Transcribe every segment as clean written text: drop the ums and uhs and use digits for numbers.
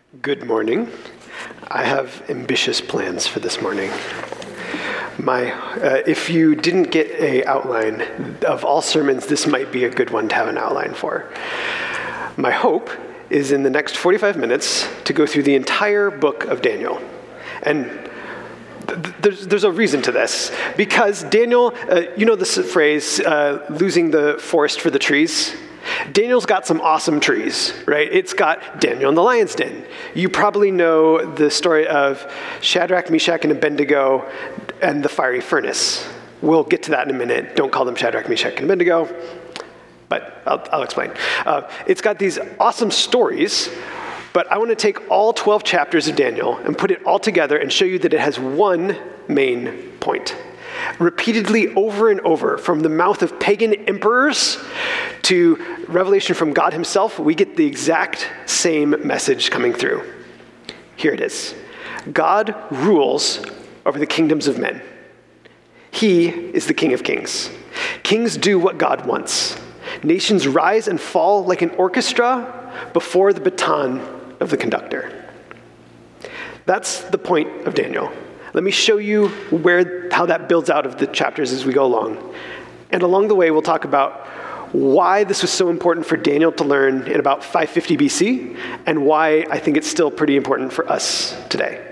Good morning. I have ambitious plans for this morning. If you didn't get an outline of all sermons, this might be a good one to have an outline for. My hope is in the next 45 minutes to go through the entire book of Daniel. And there's a reason to this, because Daniel, you know this phrase, losing the forest for the trees? Daniel's got some awesome trees, right? It's got Daniel in the lion's den. You probably know the story of Shadrach, Meshach, and Abednego and the fiery furnace. We'll get to that in a minute. Don't call them Shadrach, Meshach, and Abednego, but I'll explain. It's got these awesome stories, but I want to take all 12 chapters of Daniel and put it all together and show you that it has one main point. Repeatedly over and over, from the mouth of pagan emperors to revelation from God himself, we get the exact same message coming through. Here it is. God rules over the kingdoms of men. He is the King of Kings. Kings do what God wants. Nations rise and fall like an orchestra before the baton of the conductor. That's the point of Daniel. Let me show you how that builds out of the chapters as we go along. And along the way, we'll talk about why this was so important for Daniel to learn in about 550 BC, and why I think it's still pretty important for us today.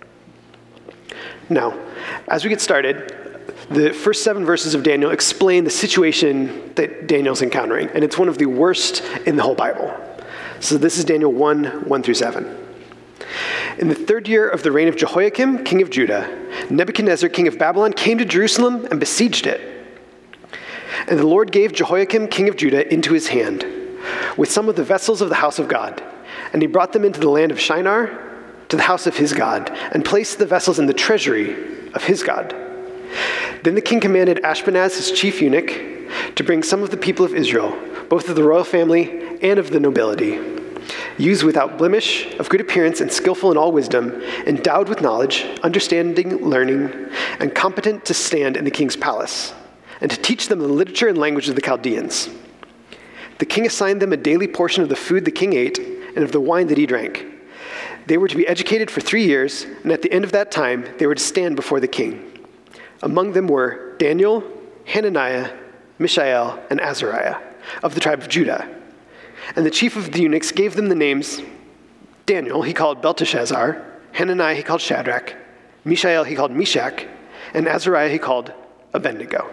Now, as we get started, the first 7 verses of Daniel explain the situation that Daniel's encountering, and it's one of the worst in the whole Bible. So this is Daniel 1:1-7. In the 3rd year of the reign of Jehoiakim, king of Judah, Nebuchadnezzar, king of Babylon, came to Jerusalem and besieged it. And the Lord gave Jehoiakim, king of Judah, into his hand, with some of the vessels of the house of God. And he brought them into the land of Shinar, to the house of his God, and placed the vessels in the treasury of his God. Then the king commanded Ashpenaz, his chief eunuch, to bring some of the people of Israel, both of the royal family and of the nobility, used without blemish, of good appearance, and skillful in all wisdom, endowed with knowledge, understanding, learning, and competent to stand in the king's palace, and to teach them the literature and language of the Chaldeans. The king assigned them a daily portion of the food the king ate and of the wine that he drank. They were to be educated for 3 years, and at the end of that time, they were to stand before the king. Among them were Daniel, Hananiah, Mishael, and Azariah, of the tribe of Judah. And the chief of the eunuchs gave them the names: Daniel he called Belteshazzar, Hananiah he called Shadrach, Mishael he called Meshach, and Azariah he called Abednego.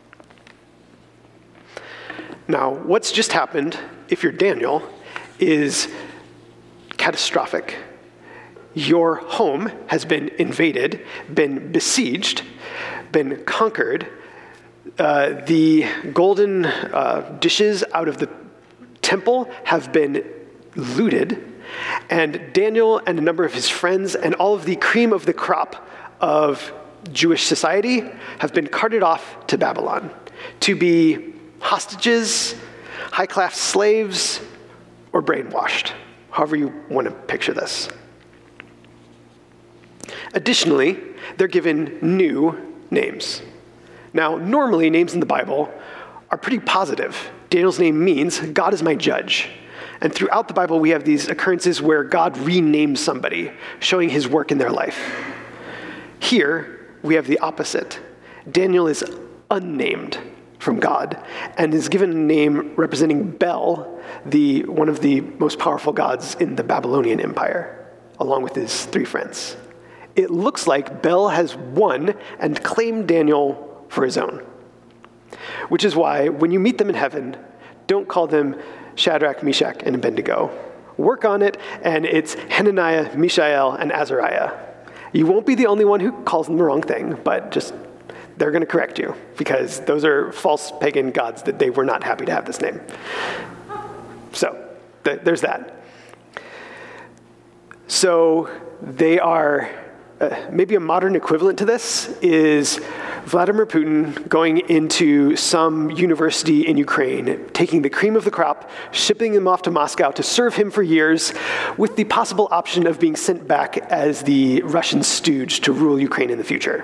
Now, what's just happened, if you're Daniel, is catastrophic. Your home has been invaded, been besieged, been conquered. The golden dishes out of the temple have been looted, and Daniel and a number of his friends and all of the cream of the crop of Jewish society have been carted off to Babylon to be hostages, high-class slaves, or brainwashed, however you want to picture this. Additionally, they're given new names. Now, normally names in the Bible are pretty positive. Daniel's name means God is my judge. And throughout the Bible, we have these occurrences where God renames somebody, showing his work in their life. Here, we have the opposite. Daniel is unnamed from God and is given a name representing Bel, one of the most powerful gods in the Babylonian Empire, along with his 3 friends. It looks like Bel has won and claimed Daniel for his own. Which is why, when you meet them in heaven, don't call them Shadrach, Meshach, and Abednego. Work on it, and it's Hananiah, Mishael, and Azariah. You won't be the only one who calls them the wrong thing, but they're going to correct you, because those are false pagan gods that they were not happy to have this name. So, there's that. So, they are... maybe a modern equivalent to this is Vladimir Putin going into some university in Ukraine, taking the cream of the crop, shipping them off to Moscow to serve him for years, with the possible option of being sent back as the Russian stooge to rule Ukraine in the future.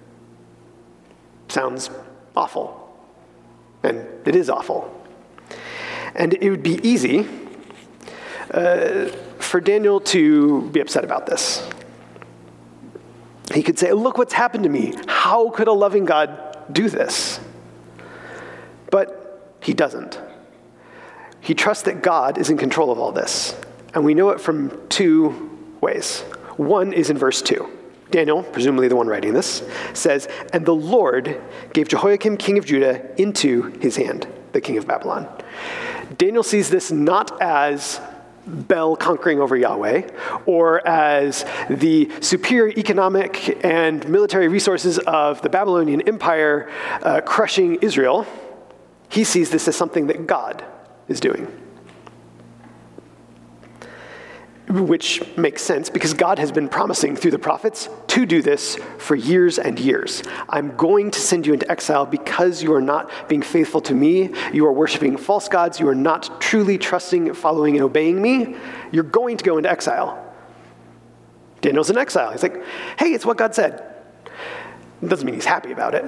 Sounds awful. And it is awful. And it would be easy for Daniel to be upset about this. He could say, look what's happened to me. How could a loving God do this? But he doesn't. He trusts that God is in control of all this. And we know it from two ways. One is in verse 2. Daniel, presumably the one writing this, says, "And the Lord gave Jehoiakim, king of Judah, into his hand," the king of Babylon. Daniel sees this not as Bel conquering over Yahweh, or as the superior economic and military resources of the Babylonian Empire crushing Israel. He sees this as something that God is doing. Which makes sense because God has been promising through the prophets to do this for years and years. I'm going to send you into exile because you are not being faithful to me. You are worshiping false gods. You are not truly trusting, following, and obeying me. You're going to go into exile. Daniel's in exile. He's like, hey, it's what God said. It doesn't mean he's happy about it.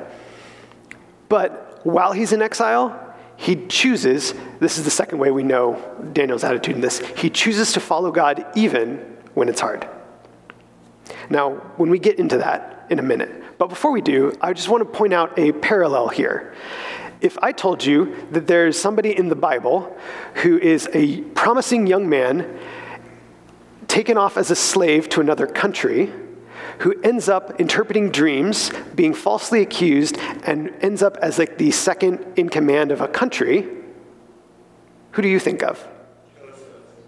But while he's in exile, he chooses, this is the second way we know Daniel's attitude in this, he chooses to follow God even when it's hard. Now, when we get into that in a minute, but before we do, I just want to point out a parallel here. If I told you that there's somebody in the Bible who is a promising young man taken off as a slave to another country, who ends up interpreting dreams, being falsely accused, and ends up as like the second in command of a country, who do you think of? Joseph.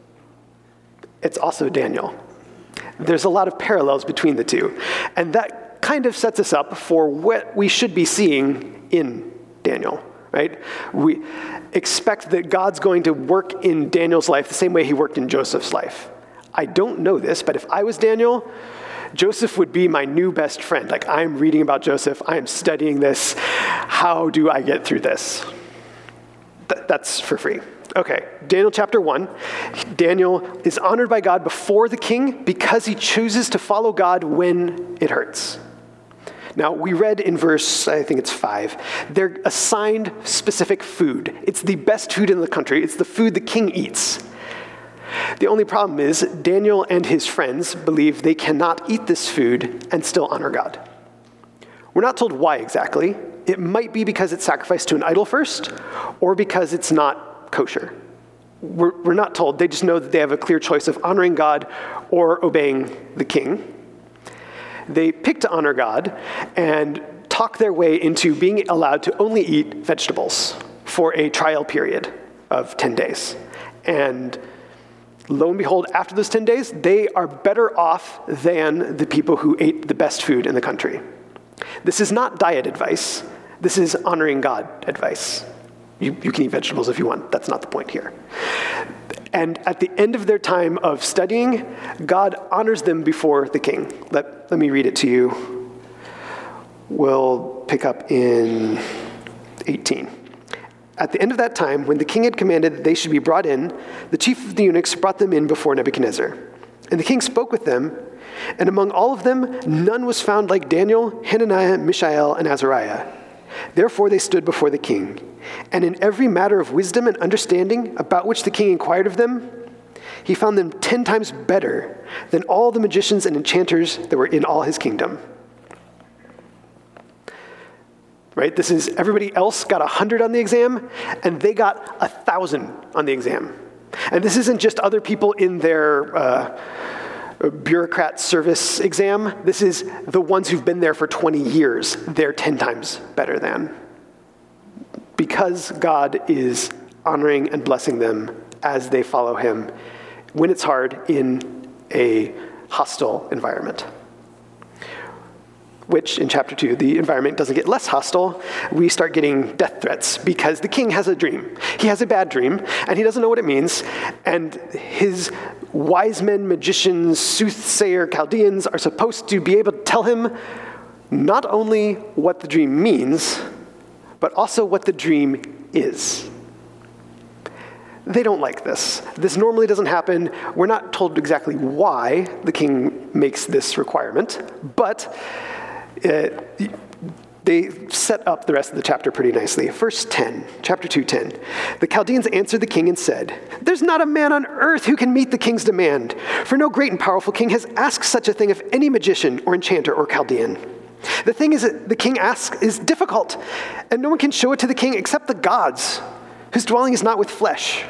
It's also Daniel. There's a lot of parallels between the two. And that kind of sets us up for what we should be seeing in Daniel, right? We expect that God's going to work in Daniel's life the same way he worked in Joseph's life. I don't know this, but if I was Daniel, Joseph would be my new best friend. Like, I'm reading about Joseph. I am studying this. How do I get through this? That's for free. Okay, Daniel chapter 1. Daniel is honored by God before the king because he chooses to follow God when it hurts. Now, we read in verse, I think it's 5, they're assigned specific food. It's the best food in the country. It's the food the king eats. The only problem is Daniel and his friends believe they cannot eat this food and still honor God. We're not told why exactly. It might be because it's sacrificed to an idol first, or because it's not kosher. We're not told. They just know that they have a clear choice of honoring God or obeying the king. They pick to honor God and talk their way into being allowed to only eat vegetables for a trial period of 10 days. And lo and behold, after those 10 days, they are better off than the people who ate the best food in the country. This is not diet advice. This is honoring God advice. You can eat vegetables if you want. That's not the point here. And at the end of their time of studying, God honors them before the king. Let me read it to you. We'll pick up in 18. At the end of that time, when the king had commanded that they should be brought in, the chief of the eunuchs brought them in before Nebuchadnezzar. And the king spoke with them, and among all of them, none was found like Daniel, Hananiah, Mishael, and Azariah. Therefore they stood before the king. And in every matter of wisdom and understanding about which the king inquired of them, he found them 10 times better than all the magicians and enchanters that were in all his kingdom. Right? This is everybody else got 100 on the exam, and they got 1,000 on the exam. And this isn't just other people in their bureaucrat service exam. This is the ones who've been there for 20 years. They're 10 times better than. Because God is honoring and blessing them as they follow him when it's hard in a hostile environment. Which, in chapter 2, the environment doesn't get less hostile. We start getting death threats because the king has a dream. He has a bad dream, and he doesn't know what it means. And his wise men, magicians, soothsayer, Chaldeans are supposed to be able to tell him not only what the dream means, but also what the dream is. They don't like this. This normally doesn't happen. We're not told exactly why the king makes this requirement, but they set up the rest of the chapter pretty nicely. Verse 10, chapter 2:10. The Chaldeans answered the king and said, "There's not a man on earth who can meet the king's demand, for no great and powerful king has asked such a thing of any magician or enchanter or Chaldean. The thing is that the king asks is difficult, and no one can show it to the king except the gods, whose dwelling is not with flesh."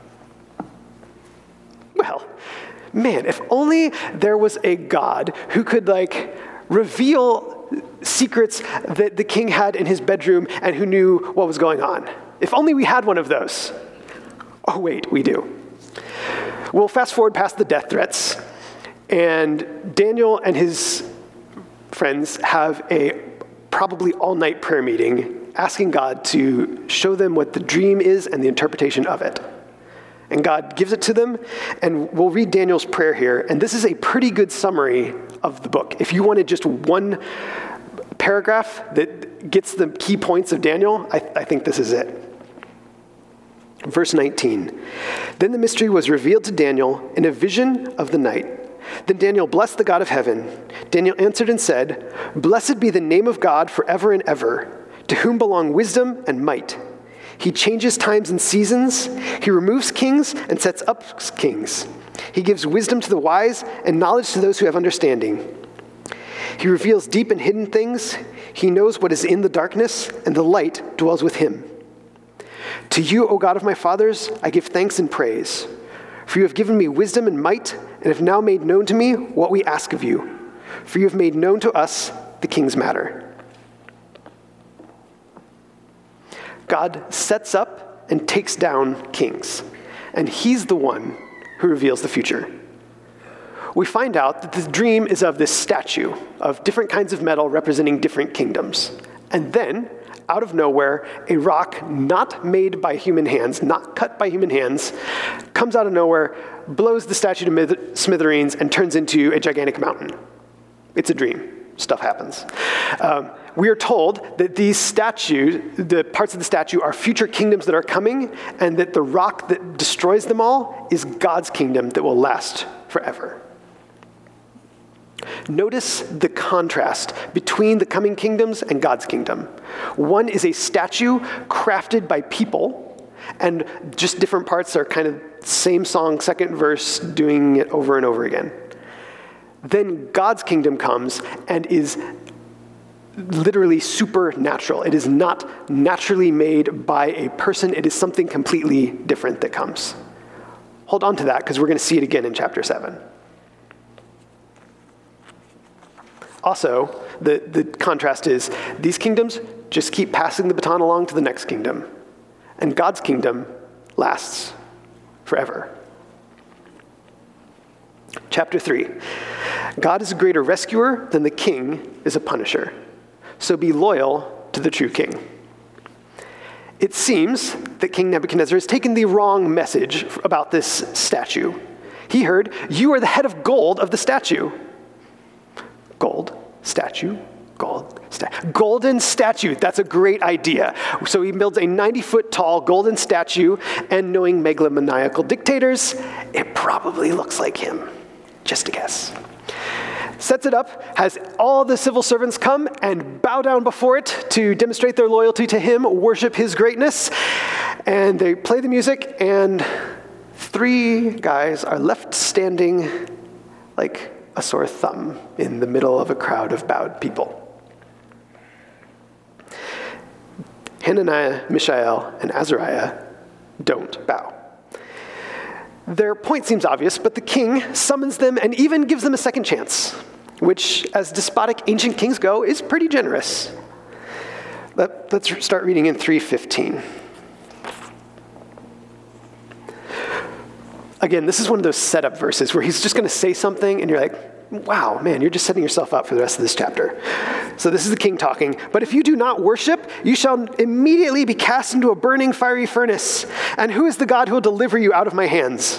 Well, man, if only there was a God who could reveal secrets that the king had in his bedroom and who knew what was going on. If only we had one of those. Oh wait, we do. We'll fast forward past the death threats, and Daniel and his friends have a probably all-night prayer meeting asking God to show them what the dream is and the interpretation of it. And God gives it to them, and we'll read Daniel's prayer here. And this is a pretty good summary of the book. If you wanted just one paragraph that gets the key points of Daniel, I think this is it. Verse 19. Then the mystery was revealed to Daniel in a vision of the night. Then Daniel blessed the God of heaven. Daniel answered and said, "Blessed be the name of God forever and ever, to whom belong wisdom and might. He changes times and seasons. He removes kings and sets up kings. He gives wisdom to the wise and knowledge to those who have understanding. He reveals deep and hidden things. He knows what is in the darkness, and the light dwells with him. To you, O God of my fathers, I give thanks and praise. For you have given me wisdom and might, and have now made known to me what we ask of you. For you have made known to us the king's matter." God sets up and takes down kings, and he's the one who reveals the future. We find out that the dream is of this statue of different kinds of metal representing different kingdoms. And then, out of nowhere, a rock not made by human hands, not cut by human hands, comes out of nowhere, blows the statue to smithereens, and turns into a gigantic mountain. It's a dream. Stuff happens. We are told that these statues, the parts of the statue, are future kingdoms that are coming, and that the rock that destroys them all is God's kingdom that will last forever. Notice the contrast between the coming kingdoms and God's kingdom. One is a statue crafted by people, and just different parts are kind of same song, second verse, doing it over and over again. Then God's kingdom comes and is literally supernatural. It is not naturally made by a person. It is something completely different that comes. Hold on to that, because we're going to see it again in chapter 7. Also, the contrast is these kingdoms just keep passing the baton along to the next kingdom. And God's kingdom lasts forever. Chapter 3. God is a greater rescuer than the king is a punisher. So be loyal to the true king. It seems that King Nebuchadnezzar has taken the wrong message about this statue. He heard, "You are the head of gold of the statue." Gold, statue, gold, golden statue. That's a great idea. So he builds a 90-foot tall golden statue, and knowing megalomaniacal dictators, it probably looks like him. Just a guess. Sets it up, has all the civil servants come and bow down before it to demonstrate their loyalty to him, worship his greatness, and they play the music, and 3 guys are left standing like a sore thumb in the middle of a crowd of bowed people. Hananiah, Mishael, and Azariah don't bow. Their point seems obvious, but the king summons them and even gives them a second chance, which, as despotic ancient kings go, is pretty generous. Let's start reading in 3:15. Again, this is one of those setup verses where he's just going to say something, and you're like, wow, man, you're just setting yourself up for the rest of this chapter. So this is the king talking. "But if you do not worship, you shall immediately be cast into a burning fiery furnace. And who is the God who will deliver you out of my hands?"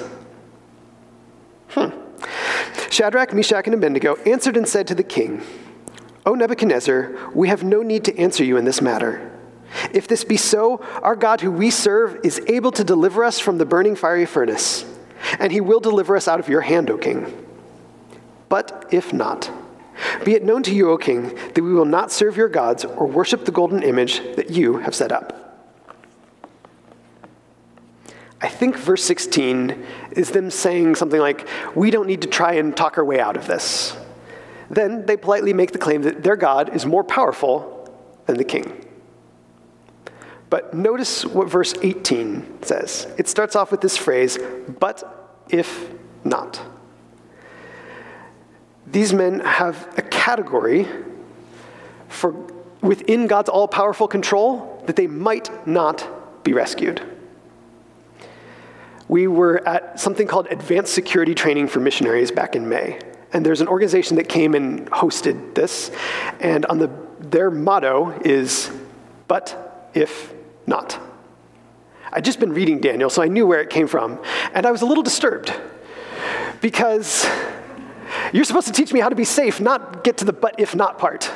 Shadrach, Meshach, and Abednego answered and said to the king, "O Nebuchadnezzar, we have no need to answer you in this matter. If this be so, our God who we serve is able to deliver us from the burning fiery furnace, and he will deliver us out of your hand, O king. But if not, Be it known to you, O king, that we will not serve your gods or worship the golden image that you have set up. I think verse 16 is them saying something like, we don't need to try and talk our way out of this. Then they politely make the claim that their God is more powerful than the king. But notice what verse 18 says. It starts off with this phrase, but if not. These men have a category for within God's all-powerful control that they might not be rescued. We were at something called Advanced Security Training for Missionaries back in May. And there's an organization that came and hosted this. And their motto is, but if not. I'd just been reading Daniel, so I knew where it came from. And I was a little disturbed because you're supposed to teach me how to be safe, not get to the but if not part.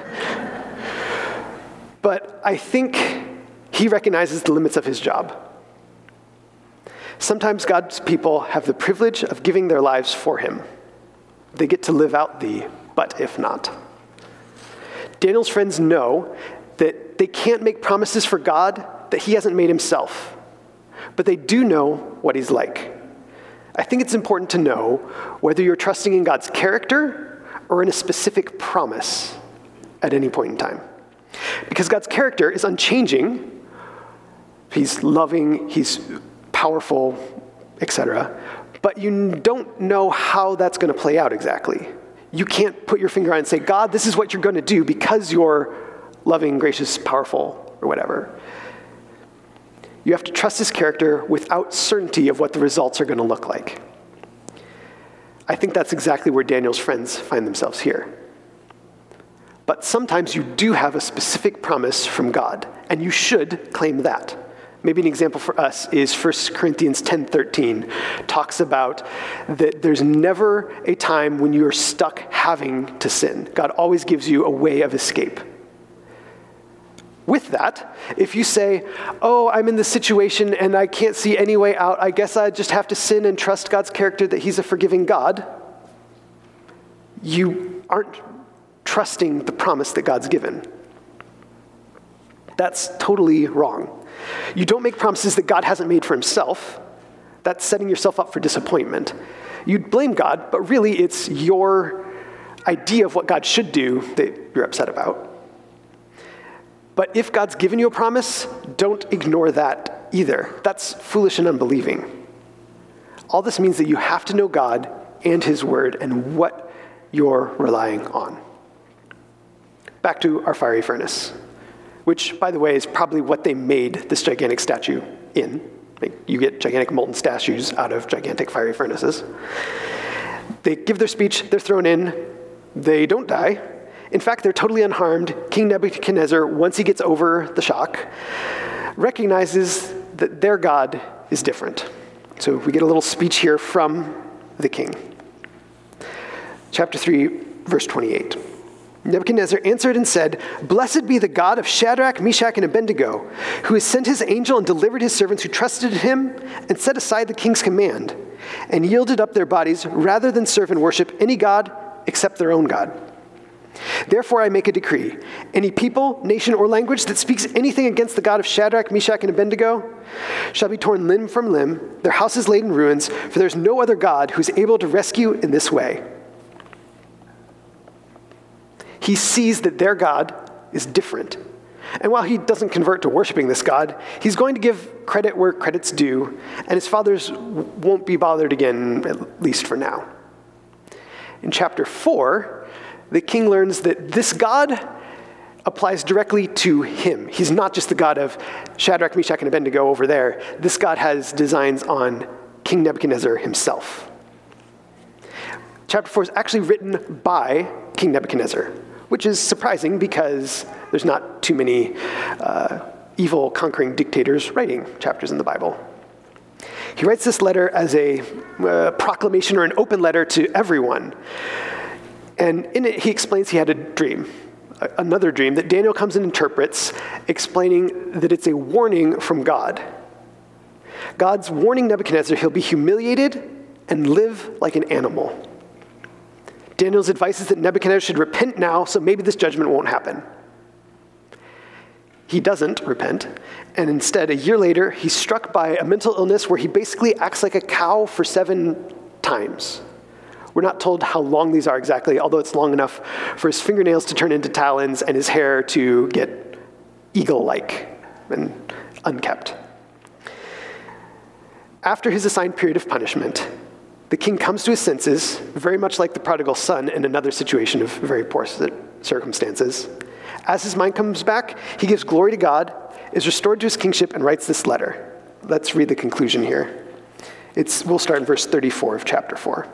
But I think he recognizes the limits of his job. Sometimes God's people have the privilege of giving their lives for him. They get to live out the but if not. Daniel's friends know that they can't make promises for God that he hasn't made himself, but they do know what he's like. I think it's important to know whether you're trusting in God's character or in a specific promise at any point in time. Because God's character is unchanging. He's loving, he's powerful, etc. But you don't know how that's going to play out exactly. You can't put your finger on and say, God, this is what you're going to do because you're loving, gracious, powerful, or whatever. You have to trust his character without certainty of what the results are going to look like. I think that's exactly where Daniel's friends find themselves here. But sometimes you do have a specific promise from God, and you should claim that. Maybe an example for us is 1 Corinthians 10:13 talks about that there's never a time when you're stuck having to sin. God always gives you a way of escape. With that, if you say, oh, I'm in this situation and I can't see any way out, I guess I just have to sin and trust God's character that he's a forgiving God, you aren't trusting the promise that God's given. That's totally wrong. You don't make promises that God hasn't made for himself. That's setting yourself up for disappointment. You'd blame God, but really it's your idea of what God should do that you're upset about. But if God's given you a promise, don't ignore that either. That's foolish and unbelieving. All this means that you have to know God and his word and what you're relying on. Back to our fiery furnace, which, by the way, is probably what they made this gigantic statue in. You get gigantic molten statues out of gigantic fiery furnaces. They give their speech, they're thrown in, they don't die. In fact, they're totally unharmed. King Nebuchadnezzar, once he gets over the shock, recognizes that their God is different. So we get a little speech here from the king. Chapter 3, verse 28. Nebuchadnezzar answered and said, "Blessed be the God of Shadrach, Meshach, and Abednego, who has sent his angel and delivered his servants who trusted in him and set aside the king's command and yielded up their bodies rather than serve and worship any god except their own God. Therefore I make a decree. Any people, nation, or language that speaks anything against the God of Shadrach, Meshach, and Abednego shall be torn limb from limb, their houses laid in ruins, for there is no other God who is able to rescue in this way." He sees that their God is different. And while he doesn't convert to worshiping this God, he's going to give credit where credit's due, and his fathers won't be bothered again, at least for now. In chapter 4, the king learns that this God applies directly to him. He's not just the God of Shadrach, Meshach, and Abednego over there. This God has designs on King Nebuchadnezzar himself. Chapter 4 is actually written by King Nebuchadnezzar, which is surprising because there's not too many evil conquering dictators writing chapters in the Bible. He writes this letter as a proclamation or an open letter to everyone. And in it, he explains he had a dream, another dream that Daniel comes and interprets, explaining that it's a warning from God. God's warning Nebuchadnezzar he'll be humiliated and live like an animal. Daniel's advice is that Nebuchadnezzar should repent now, so maybe this judgment won't happen. He doesn't repent, and instead, a year later, he's struck by a mental illness where he basically acts like a cow for 7 times. We're not told how long these are exactly, although it's long enough for his fingernails to turn into talons and his hair to get eagle-like and unkempt. After his assigned period of punishment, the king comes to his senses, very much like the prodigal son in another situation of very poor circumstances. As his mind comes back, he gives glory to God, is restored to his kingship, and writes this letter. Let's read the conclusion here. We'll start in verse 34 of chapter 4.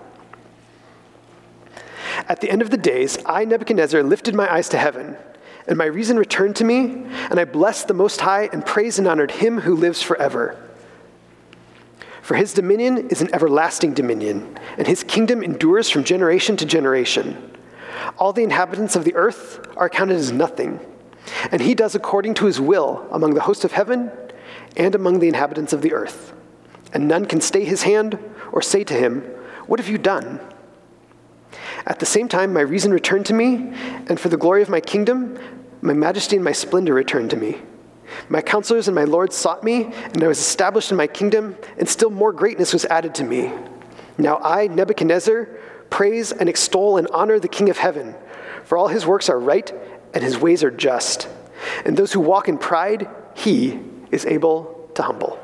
At the end of the days, I, Nebuchadnezzar, lifted my eyes to heaven, and my reason returned to me, and I blessed the Most High and praised and honored him who lives forever. For his dominion is an everlasting dominion, and his kingdom endures from generation to generation. All the inhabitants of the earth are counted as nothing, and he does according to his will among the hosts of heaven and among the inhabitants of the earth. And none can stay his hand or say to him, "What have you done?" At the same time, my reason returned to me, and for the glory of my kingdom, my majesty and my splendor returned to me. My counselors and my lords sought me, and I was established in my kingdom, and still more greatness was added to me. Now I, Nebuchadnezzar, praise and extol and honor the King of heaven, for all his works are right, and his ways are just. And those who walk in pride, he is able to humble.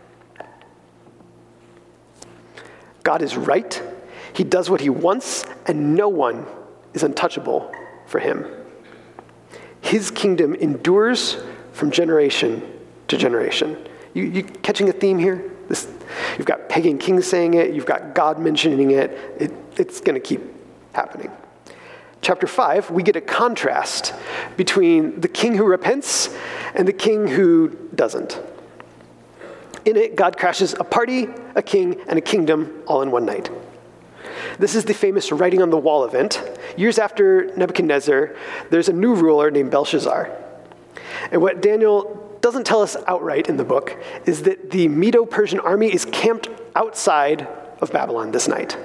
God is right. He does what he wants, and no one is untouchable for him. His kingdom endures from generation to generation. You catching a theme here? You've got pagan kings saying it. You've got God mentioning it. It's going to keep happening. Chapter 5, we get a contrast between the king who repents and the king who doesn't. In it, God crashes a party, a king, and a kingdom all in one night. This is the famous writing on the wall event. Years after Nebuchadnezzar, there's a new ruler named Belshazzar. And what Daniel doesn't tell us outright in the book is that the Medo-Persian army is camped outside of Babylon this night.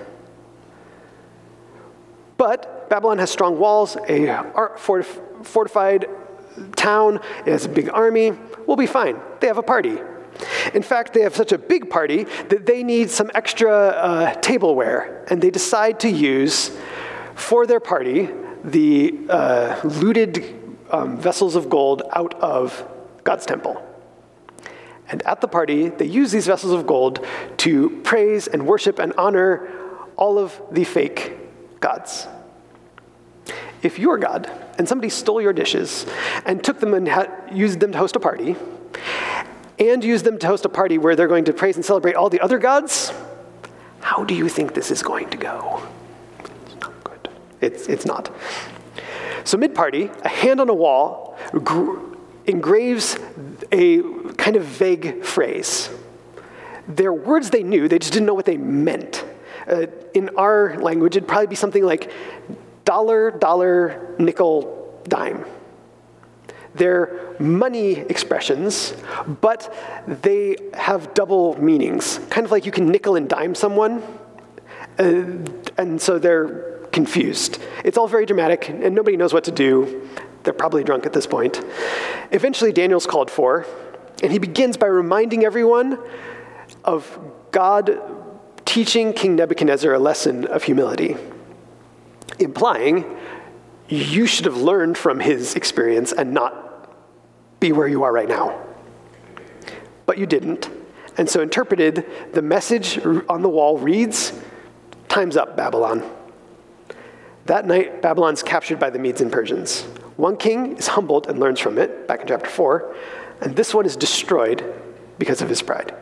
But Babylon has strong walls, a fortified town, it has a big army. We'll be fine. They have a party. In fact, they have such a big party that they need some extra tableware, and they decide to use, for their party, the looted vessels of gold out of God's temple. And at the party, they use these vessels of gold to praise and worship and honor all of the fake gods. If you're God and somebody stole your dishes and took them and used them to host a party, and used them to host a party where they're going to praise and celebrate all the other gods, how do you think this is going to go? It's not good. It's not. So mid-party, a hand on a wall engraves a kind of vague phrase. They're words they knew, they just didn't know what they meant. In our language, it'd probably be something like dollar, nickel, dime. They're money expressions, but they have double meanings. Kind of like you can nickel and dime someone, and so they're confused. It's all very dramatic, and nobody knows what to do. They're probably drunk at this point. Eventually, Daniel's called for, and he begins by reminding everyone of God teaching King Nebuchadnezzar a lesson of humility, implying you should have learned from his experience and not be where you are right now. But you didn't. And so interpreted, the message on the wall reads, "Time's up, Babylon." That night, Babylon's captured by the Medes and Persians. One king is humbled and learns from it, back in chapter 4, and this one is destroyed because of his pride.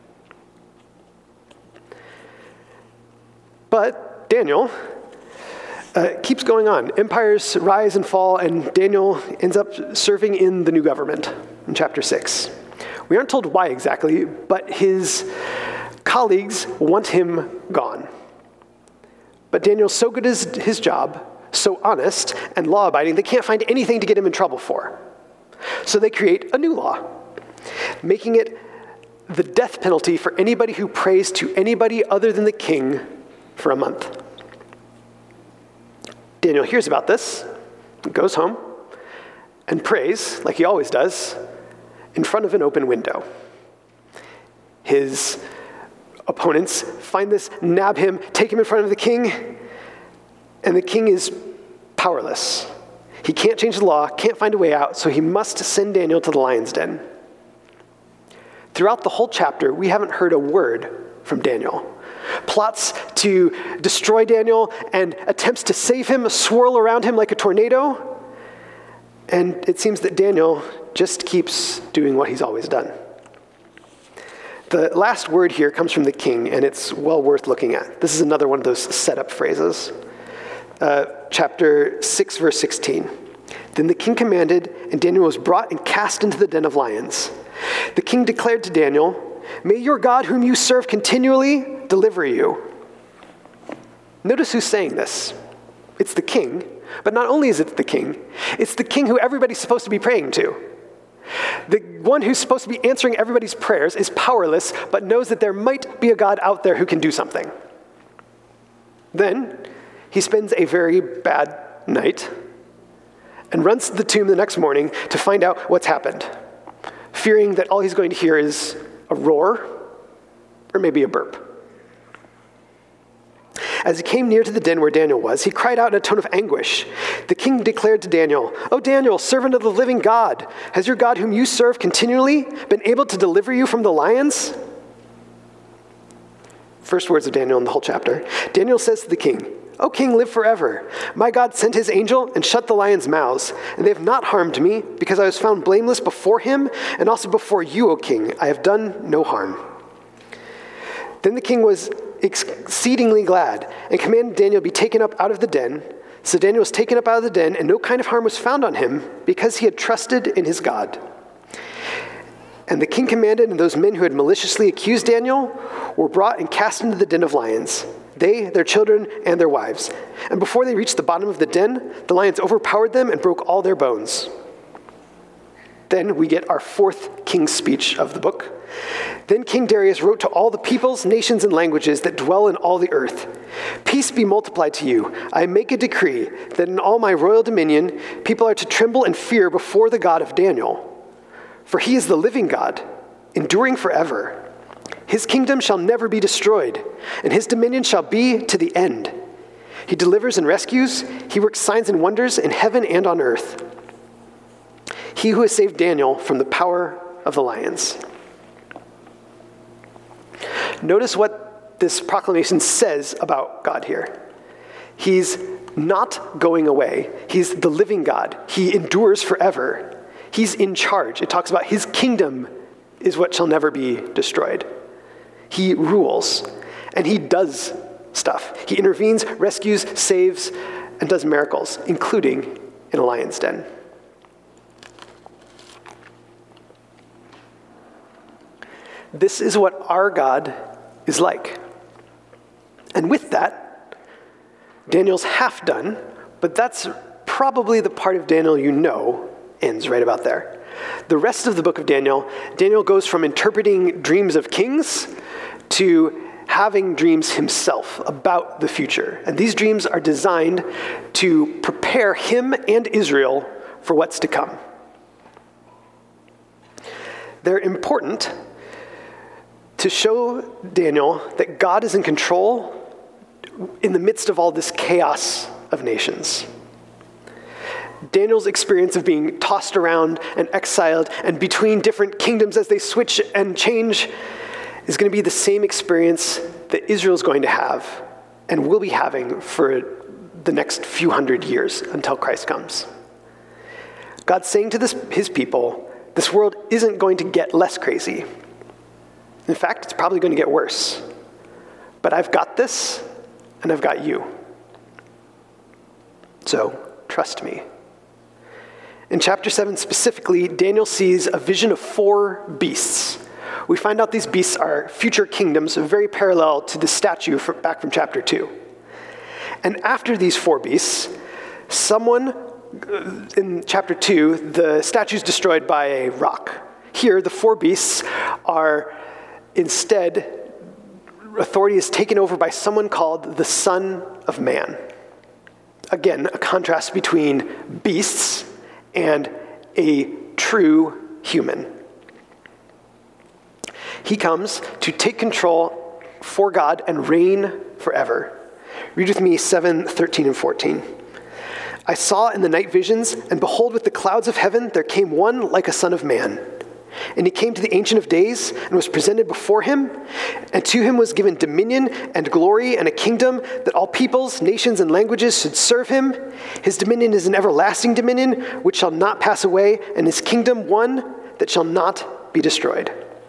But Daniel keeps going on. Empires rise and fall, and Daniel ends up serving in the new government in chapter 6. We aren't told why exactly, but his colleagues want him gone. But Daniel's so good at his job, so honest and law-abiding, they can't find anything to get him in trouble for. So they create a new law, making it the death penalty for anybody who prays to anybody other than the king for a month. Daniel hears about this, goes home, and prays, like he always does, in front of an open window. His opponents find this, nab him, take him in front of the king, and the king is powerless. He can't change the law, can't find a way out, so he must send Daniel to the lion's den. Throughout the whole chapter, we haven't heard a word from Daniel. Plots to destroy Daniel and attempts to save him swirl around him like a tornado. And it seems that Daniel just keeps doing what he's always done. The last word here comes from the king, and it's well worth looking at. This is another one of those setup phrases. Chapter 6, verse 16. Then the king commanded, and Daniel was brought and cast into the den of lions. The king declared to Daniel, "May your God, whom you serve continually, deliver you." Notice who's saying this. It's the king, but not only is it the king, it's the king who everybody's supposed to be praying to. The one who's supposed to be answering everybody's prayers is powerless, but knows that there might be a God out there who can do something. Then he spends a very bad night and runs to the tomb the next morning to find out what's happened, fearing that all he's going to hear is a roar or maybe a burp. As he came near to the den where Daniel was, he cried out in a tone of anguish. The king declared to Daniel, "O Daniel, servant of the living God, has your God whom you serve continually been able to deliver you from the lions?" First words of Daniel in the whole chapter. Daniel says to the king, "O king, live forever. My God sent his angel and shut the lions' mouths, and they have not harmed me, because I was found blameless before him, and also before you, O king. I have done no harm." Then the king was exceedingly glad and commanded Daniel be taken up out of the den. So Daniel was taken up out of the den, and no kind of harm was found on him, because he had trusted in his God. And the king commanded, and those men who had maliciously accused Daniel were brought and cast into the den of lions, they, their children, and their wives. And before they reached the bottom of the den, the lions overpowered them and broke all their bones. Then we get our fourth king's speech of the book. Then King Darius wrote to all the peoples, nations, and languages that dwell in all the earth. "Peace be multiplied to you. I make a decree that in all my royal dominion, people are to tremble and fear before the God of Daniel. For he is the living God, enduring forever. His kingdom shall never be destroyed, and his dominion shall be to the end. He delivers and rescues. He works signs and wonders in heaven and on earth. He who has saved Daniel from the power of the lions." Notice what this proclamation says about God here. He's not going away. He's the living God. He endures forever. He's in charge. It talks about his kingdom is what shall never be destroyed. He rules, and he does stuff. He intervenes, rescues, saves, and does miracles, including in a lion's den. This is what our God is like. And with that, Daniel's half done, but that's probably the part of Daniel you know ends right about there. The rest of the book of Daniel goes from interpreting dreams of kings to having dreams himself about the future. And these dreams are designed to prepare him and Israel for what's to come. They're important to show Daniel that God is in control in the midst of all this chaos of nations. Daniel's experience of being tossed around and exiled and between different kingdoms as they switch and change is going to be the same experience that Israel's going to have and will be having for the next few hundred years until Christ comes. God's saying to his people, this world isn't going to get less crazy. In fact, it's probably going to get worse. But I've got this, and I've got you. So, trust me. In chapter 7 specifically, Daniel sees a vision of 4 beasts. We find out these beasts are future kingdoms, very parallel to the statue back from chapter 2. And after these 4 beasts, in chapter 2, the statue is destroyed by a rock. Here, the 4 beasts are instead, authority is taken over by someone called the Son of Man. again, a contrast between beasts and a true human. He comes to take control for God and reign forever. Read with me 7:13 and 14. I saw in the night visions, and behold, with the clouds of heaven there came one like a son of man. And he came to the Ancient of Days and was presented before him, and to him was given dominion and glory and a kingdom that all peoples, nations, and languages should serve him. His dominion is an everlasting dominion which shall not pass away, and his kingdom one that shall not be destroyed.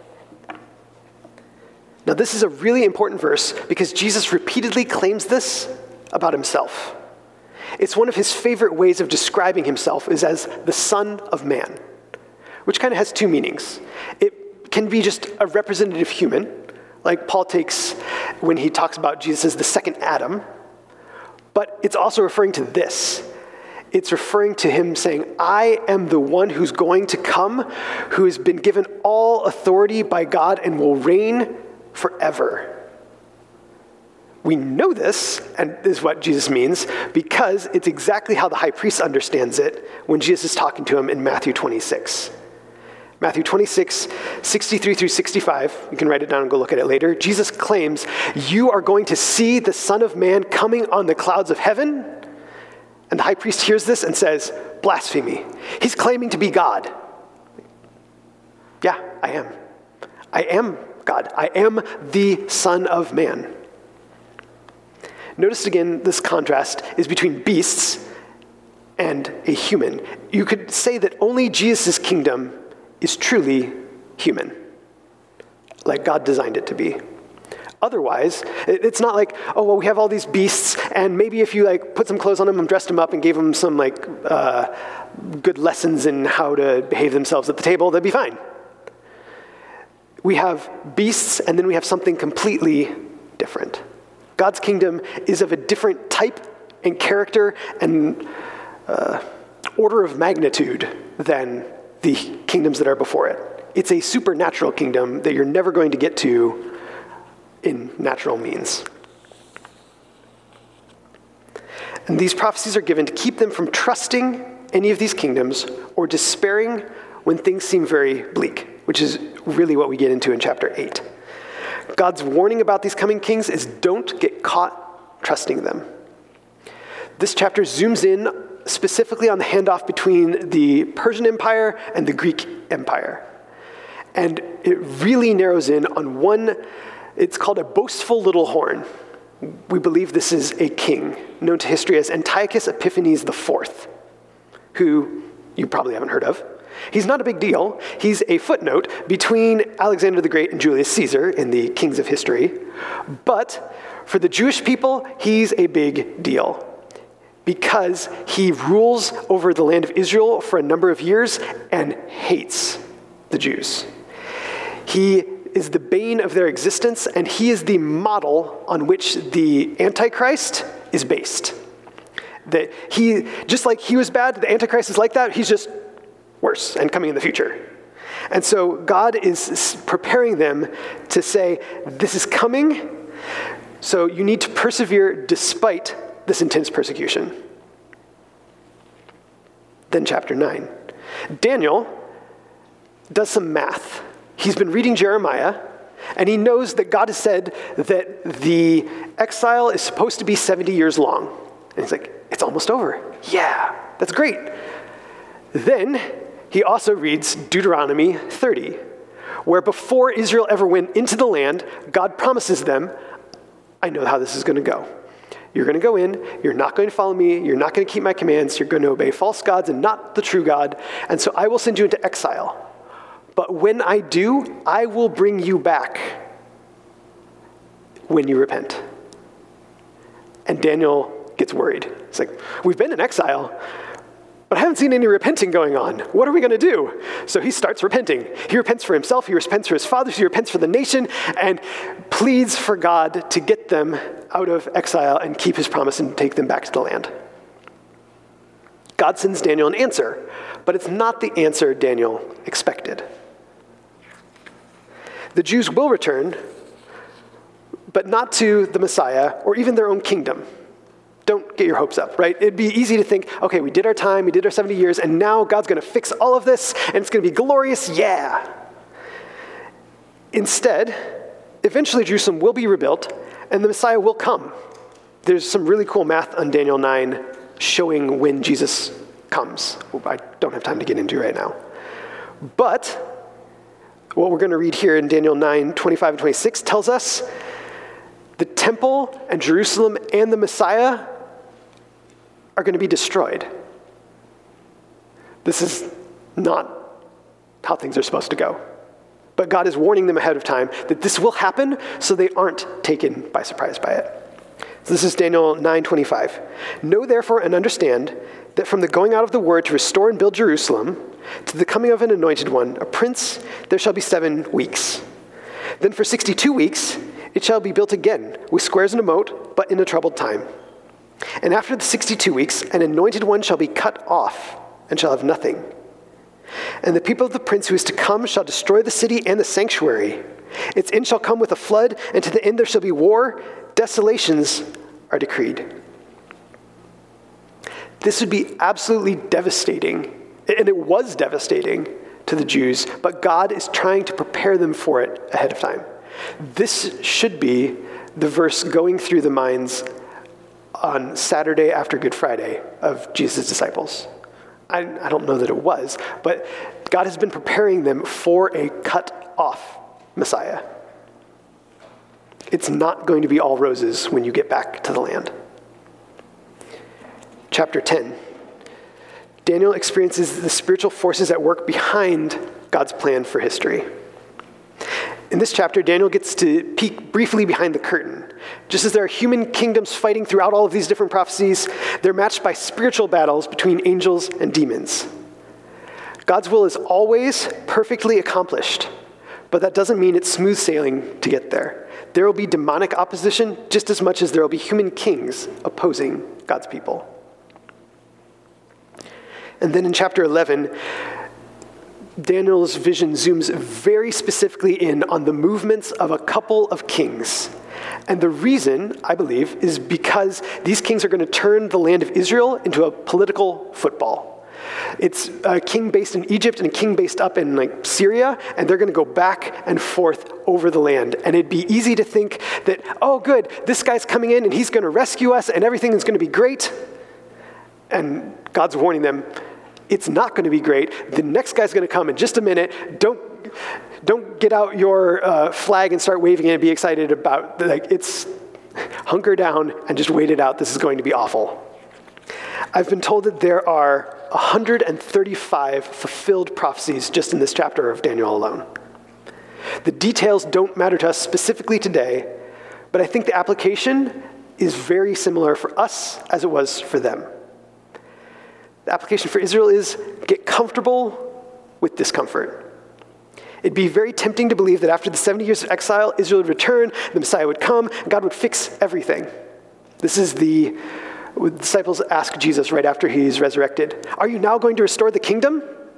Now this is a really important verse because Jesus repeatedly claims this about himself. It's one of his favorite ways of describing himself is as the Son of Man, which kind of has two meanings. It can be just a representative human, like Paul takes when he talks about Jesus as the second Adam, but it's also referring to this. It's referring to him saying, I am the one who's going to come, who has been given all authority by God and will reign forever. We know this, and this is what Jesus means, because it's exactly how the high priest understands it when Jesus is talking to him in Matthew 26. Matthew 26, 63 through 65, you can write it down and go look at it later. Jesus claims, you are going to see the Son of Man coming on the clouds of heaven. And the high priest hears this and says, blasphemy. He's claiming to be God. Yeah, I am. I am God. I am the Son of Man. Notice again, this contrast is between beasts and a human. You could say that only Jesus' kingdom is truly human, like God designed it to be. Otherwise, it's not like, oh, well, we have all these beasts, and maybe if you put some clothes on them and dressed them up and gave them some good lessons in how to behave themselves at the table, they'd be fine. We have beasts, and then we have something completely different. God's kingdom is of a different type and character and order of magnitude than the kingdoms that are before it. It's a supernatural kingdom that you're never going to get to in natural means. And these prophecies are given to keep them from trusting any of these kingdoms or despairing when things seem very bleak, which is really what we get into in chapter 8. God's warning about these coming kings is don't get caught trusting them. This chapter zooms in specifically on the handoff between the Persian Empire and the Greek Empire. And it really narrows in on one, it's called a boastful little horn. We believe this is a king known to history as Antiochus Epiphanes IV, who you probably haven't heard of. He's not a big deal. He's a footnote between Alexander the Great and Julius Caesar in the kings of history. But for the Jewish people, he's a big deal because he rules over the land of Israel for a number of years and hates the Jews. He is the bane of their existence, and he is the model on which the Antichrist is based. That he, just like he was bad, the Antichrist is like that, he's just worse and coming in the future. And so God is preparing them to say, this is coming, so you need to persevere despite this intense persecution. Then chapter 9. Daniel does some math. He's been reading Jeremiah, and he knows that God has said that the exile is supposed to be 70 years long. And he's like, it's almost over. Yeah, that's great. Then he also reads Deuteronomy 30, where before Israel ever went into the land, God promises them, I know how this is going to go. You're going to go in, you're not going to follow me, you're not going to keep my commands, you're going to obey false gods and not the true God, and so I will send you into exile. But when I do, I will bring you back when you repent. And Daniel gets worried. He's like, we've been in exile, but I haven't seen any repenting going on. What are we going to do? So he starts repenting. He repents for himself, he repents for his fathers, he repents for the nation, and pleads for God to get them out of exile and keep his promise and take them back to the land. God sends Daniel an answer, but it's not the answer Daniel expected. The Jews will return, but not to the Messiah or even their own kingdom. Don't get your hopes up, right? It'd be easy to think, okay, we did our time, we did our 70 years, and now God's going to fix all of this, and it's going to be glorious, yeah. Instead, eventually Jerusalem will be rebuilt, and the Messiah will come. There's some really cool math on Daniel 9 showing when Jesus comes. I don't have time to get into right now. But what we're going to read here in Daniel 9, 25 and 26 tells us the temple and Jerusalem and the Messiah are going to be destroyed. This is not how things are supposed to go. But God is warning them ahead of time that this will happen so they aren't taken by surprise by it. So this is Daniel 9:25. Know therefore and understand that from the going out of the word to restore and build Jerusalem to the coming of an anointed one, a prince, there shall be 7 weeks. Then for 62 weeks it shall be built again with squares and a moat, but in a troubled time. And after the 62 weeks, an anointed one shall be cut off and shall have nothing. And the people of the prince who is to come shall destroy the city and the sanctuary. Its end shall come with a flood, and to the end there shall be war. Desolations are decreed. This would be absolutely devastating, and it was devastating to the Jews, but God is trying to prepare them for it ahead of time. This should be the verse going through the minds on Saturday after Good Friday of Jesus' disciples. I don't know that it was, but God has been preparing them for a cut-off Messiah. It's not going to be all roses when you get back to the land. Chapter 10. Daniel experiences the spiritual forces at work behind God's plan for history. In this chapter, Daniel gets to peek briefly behind the curtain. Just as there are human kingdoms fighting throughout all of these different prophecies, they're matched by spiritual battles between angels and demons. God's will is always perfectly accomplished, but that doesn't mean it's smooth sailing to get there. There will be demonic opposition just as much as there will be human kings opposing God's people. And then in chapter 11, Daniel's vision zooms very specifically in on the movements of a couple of kings. And the reason, I believe, is because these kings are going to turn the land of Israel into a political football. It's a king based in Egypt and a king based up in Syria, and they're going to go back and forth over the land. And it'd be easy to think that, oh good, this guy's coming in and he's going to rescue us and everything is going to be great. And God's warning them, it's not going to be great. The next guy's going to come in just a minute. Don't get out your flag and start waving it and be excited about it's hunker down and just wait it out. This is going to be awful. I've been told that there are 135 fulfilled prophecies just in this chapter of Daniel alone. The details don't matter to us specifically today, but I think the application is very similar for us as it was for them. The application for Israel is get comfortable with discomfort. It'd be very tempting to believe that after the 70 years of exile, Israel would return, the Messiah would come, and God would fix everything. This is the disciples ask Jesus right after he's resurrected, are you now going to restore the kingdom?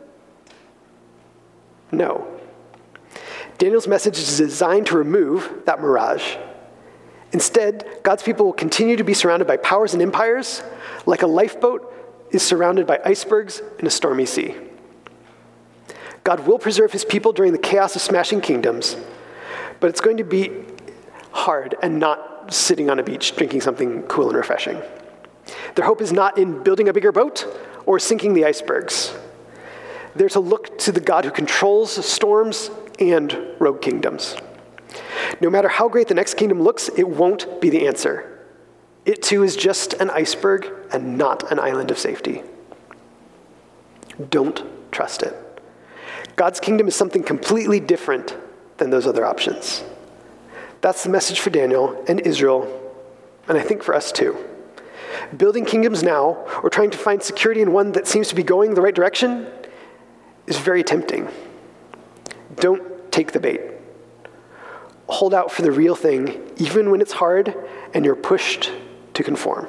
No. Daniel's message is designed to remove that mirage. Instead, God's people will continue to be surrounded by powers and empires like a lifeboat is surrounded by icebergs in a stormy sea. God will preserve his people during the chaos of smashing kingdoms, but it's going to be hard and not sitting on a beach drinking something cool and refreshing. Their hope is not in building a bigger boat or sinking the icebergs. They're to look to the God who controls storms and rogue kingdoms. No matter how great the next kingdom looks, it won't be the answer. It too is just an iceberg and not an island of safety. Don't trust it. God's kingdom is something completely different than those other options. That's the message for Daniel and Israel, and I think for us too. Building kingdoms now, or trying to find security in one that seems to be going the right direction, is very tempting. Don't take the bait. Hold out for the real thing, even when it's hard and you're pushed to conform.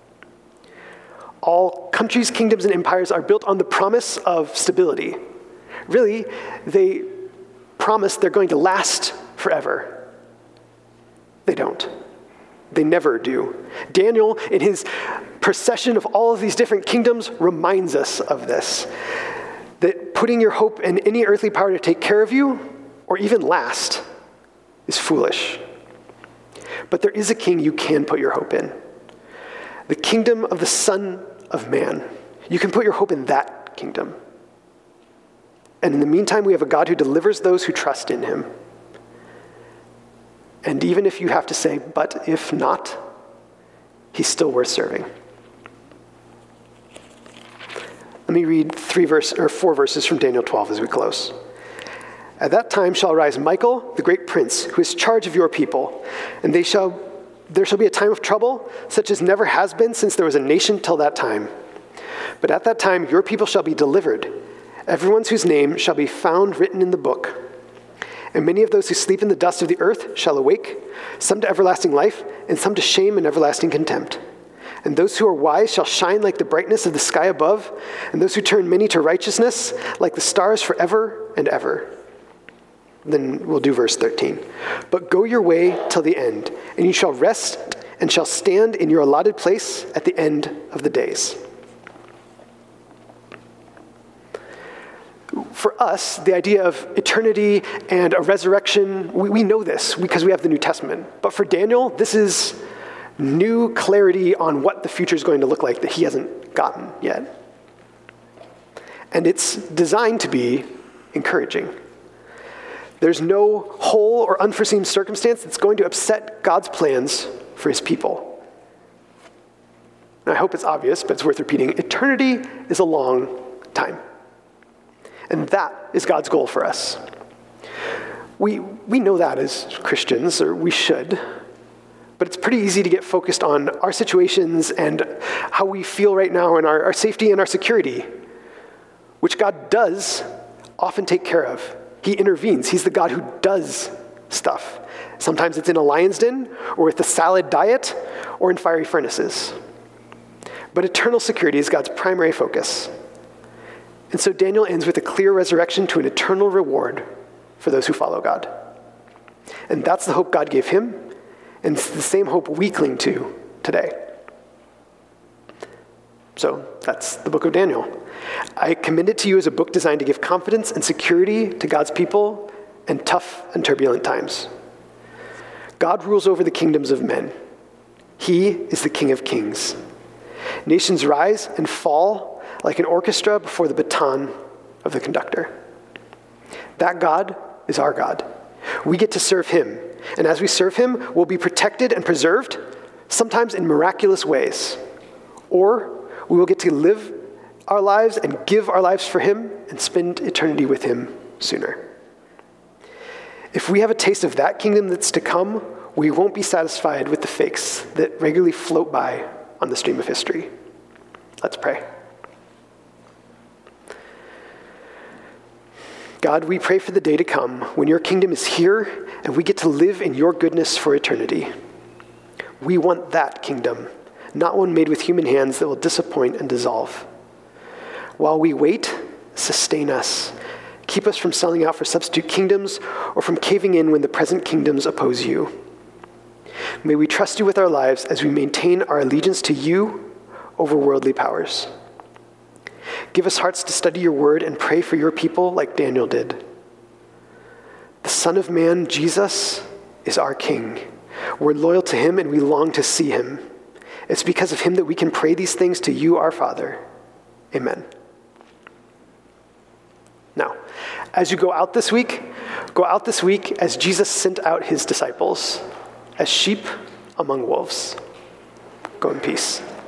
All countries, kingdoms, and empires are built on the promise of stability. Really, they promise they're going to last forever. They don't. They never do. Daniel, in his procession of all of these different kingdoms, reminds us of this. That putting your hope in any earthly power to take care of you, or even last, is foolish. But there is a king you can put your hope in. The kingdom of the Son of Man. You can put your hope in that kingdom. And in the meantime, we have a God who delivers those who trust in him. And even if you have to say, but if not, he's still worth serving. Let me read 4 verses from Daniel 12 as we close. At that time shall arise Michael, the great prince, who is charge of your people, and there shall be a time of trouble, such as never has been since there was a nation till that time. But at that time your people shall be delivered, everyone whose name shall be found written in the book. And many of those who sleep in the dust of the earth shall awake, some to everlasting life, and some to shame and everlasting contempt. And those who are wise shall shine like the brightness of the sky above, and those who turn many to righteousness like the stars forever and ever. Then we'll do verse 13. But go your way till the end, and you shall rest and shall stand in your allotted place at the end of the days. For us, the idea of eternity and a resurrection, we know this because we have the New Testament. But for Daniel, this is new clarity on what the future is going to look like that he hasn't gotten yet. And it's designed to be encouraging. There's no whole or unforeseen circumstance that's going to upset God's plans for his people. And I hope it's obvious, but it's worth repeating. Eternity is a long time. And that is God's goal for us. We know that as Christians, or we should, but it's pretty easy to get focused on our situations and how we feel right now and our safety and our security, which God does often take care of. He intervenes. He's the God who does stuff. Sometimes it's in a lion's den, or with a salad diet, or in fiery furnaces. But eternal security is God's primary focus. And so Daniel ends with a clear resurrection to an eternal reward for those who follow God. And that's the hope God gave him, and it's the same hope we cling to today. So that's the book of Daniel. I commend it to you as a book designed to give confidence and security to God's people in tough and turbulent times. God rules over the kingdoms of men. He is the King of Kings. Nations rise and fall like an orchestra before the baton of the conductor. That God is our God. We get to serve him. And as we serve him, we'll be protected and preserved, sometimes in miraculous ways. Or we will get to live our lives and give our lives for him and spend eternity with him sooner. If we have a taste of that kingdom that's to come, we won't be satisfied with the fakes that regularly float by on the stream of history. Let's pray. God, we pray for the day to come when your kingdom is here and we get to live in your goodness for eternity. We want that kingdom, not one made with human hands that will disappoint and dissolve. While we wait, sustain us. Keep us from selling out for substitute kingdoms or from caving in when the present kingdoms oppose you. May we trust you with our lives as we maintain our allegiance to you over worldly powers. Give us hearts to study your word and pray for your people like Daniel did. The Son of Man, Jesus, is our King. We're loyal to him and we long to see him. It's because of him that we can pray these things to you, our Father. Amen. Now, as you go out this week as Jesus sent out his disciples, as sheep among wolves. Go in peace.